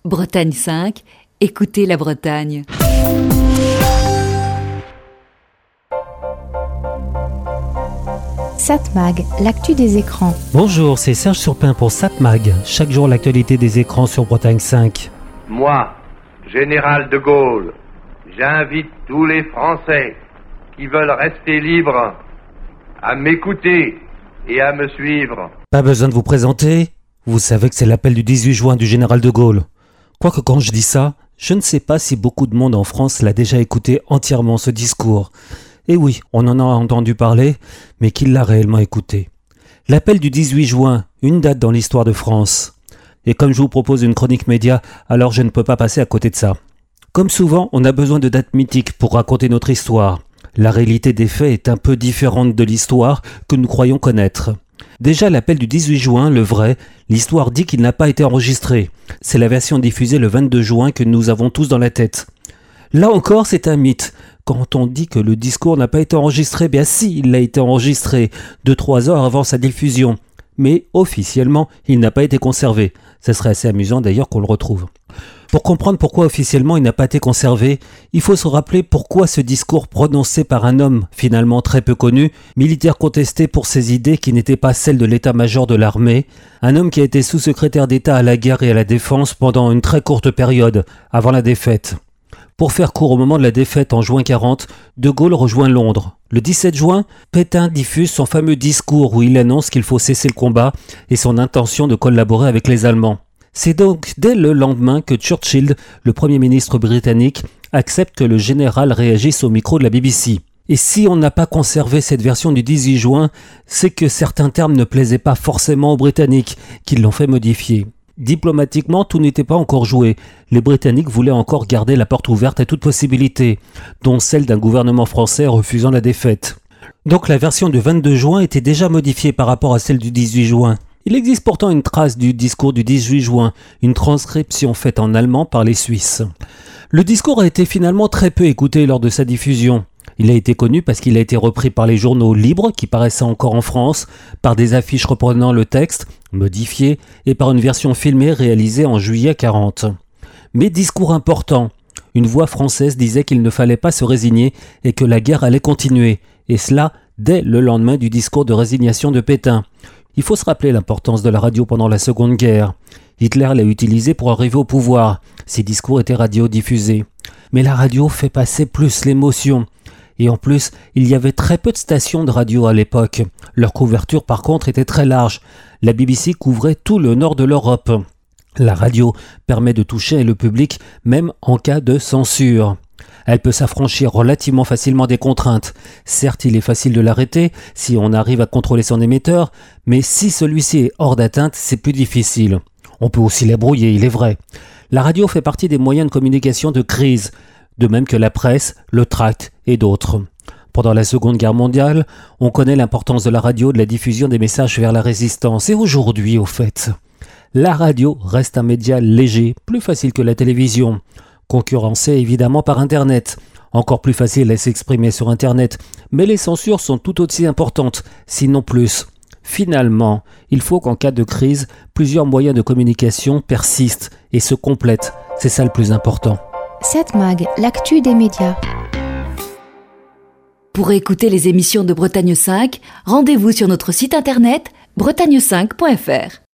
Bretagne 5, écoutez la Bretagne. Satmag, l'actu des écrans. Bonjour, c'est Serge Surpin pour Satmag. Chaque jour, l'actualité des écrans sur Bretagne 5. Moi, général de Gaulle, j'invite tous les Français qui veulent rester libres à m'écouter et à me suivre. Pas besoin de vous présenter. Vous savez que c'est l'appel du 18 juin du général de Gaulle. Quoique quand je dis ça, je ne sais pas si beaucoup de monde en France l'a déjà écouté entièrement ce discours. Et oui, on en a entendu parler, mais qui l'a réellement écouté? L'appel du 18 juin, une date dans l'histoire de France. Et comme je vous propose une chronique média, alors je ne peux pas passer à côté de ça. Comme souvent, on a besoin de dates mythiques pour raconter notre histoire. La réalité des faits est un peu différente de l'histoire que nous croyons connaître. Déjà, l'appel du 18 juin, le vrai, l'histoire dit qu'il n'a pas été enregistré. C'est la version diffusée le 22 juin que nous avons tous dans la tête. Là encore, c'est un mythe. Quand on dit que le discours n'a pas été enregistré, bien si, il a été enregistré 2-3 heures avant sa diffusion. Mais officiellement, il n'a pas été conservé. Ce serait assez amusant d'ailleurs qu'on le retrouve. Pour comprendre pourquoi officiellement il n'a pas été conservé, il faut se rappeler pourquoi ce discours prononcé par un homme finalement très peu connu, militaire contesté pour ses idées qui n'étaient pas celles de l'état-major de l'armée, un homme qui a été sous-secrétaire d'État à la guerre et à la défense pendant une très courte période, avant la défaite. Pour faire court, au moment de la défaite en juin 40, De Gaulle rejoint Londres. Le 17 juin, Pétain diffuse son fameux discours où il annonce qu'il faut cesser le combat et son intention de collaborer avec les Allemands. C'est donc dès le lendemain que Churchill, le Premier ministre britannique, accepte que le général réagisse au micro de la BBC. Et si on n'a pas conservé cette version du 18 juin, c'est que certains termes ne plaisaient pas forcément aux Britanniques, qui l'ont fait modifier. Diplomatiquement, tout n'était pas encore joué. Les Britanniques voulaient encore garder la porte ouverte à toute possibilité, dont celle d'un gouvernement français refusant la défaite. Donc la version du 22 juin était déjà modifiée par rapport à celle du 18 juin. Il existe pourtant une trace du discours du 18 juin, une transcription faite en allemand par les Suisses. Le discours a été finalement très peu écouté lors de sa diffusion. Il a été connu parce qu'il a été repris par les journaux libres qui paraissaient encore en France, par des affiches reprenant le texte, modifié, et par une version filmée réalisée en juillet 40. Mais discours important. Une voix française disait qu'il ne fallait pas se résigner et que la guerre allait continuer, et cela dès le lendemain du discours de résignation de Pétain. Il faut se rappeler l'importance de la radio pendant la Seconde Guerre. Hitler l'a utilisée pour arriver au pouvoir. Ses discours étaient radiodiffusés. Mais la radio fait passer plus l'émotion. Et en plus, il y avait très peu de stations de radio à l'époque. Leur couverture, par contre, était très large. La BBC couvrait tout le nord de l'Europe. La radio permet de toucher le public, même en cas de censure. Elle peut s'affranchir relativement facilement des contraintes. Certes, il est facile de l'arrêter si on arrive à contrôler son émetteur, mais si celui-ci est hors d'atteinte, c'est plus difficile. On peut aussi la brouiller, il est vrai. La radio fait partie des moyens de communication de crise, de même que la presse, le tract et d'autres. Pendant la Seconde Guerre mondiale, on connaît l'importance de la radio, de la diffusion des messages vers la résistance. Et aujourd'hui, au fait, la radio reste un média léger, plus facile que la télévision. Concurrencé évidemment par Internet. Encore plus facile à s'exprimer sur Internet, mais les censures sont tout aussi importantes, sinon plus. Finalement, il faut qu'en cas de crise, plusieurs moyens de communication persistent et se complètent. C'est ça le plus important. Satmag, l'actu des médias. Pour écouter les émissions de Bretagne 5, rendez-vous sur notre site internet bretagne5.fr.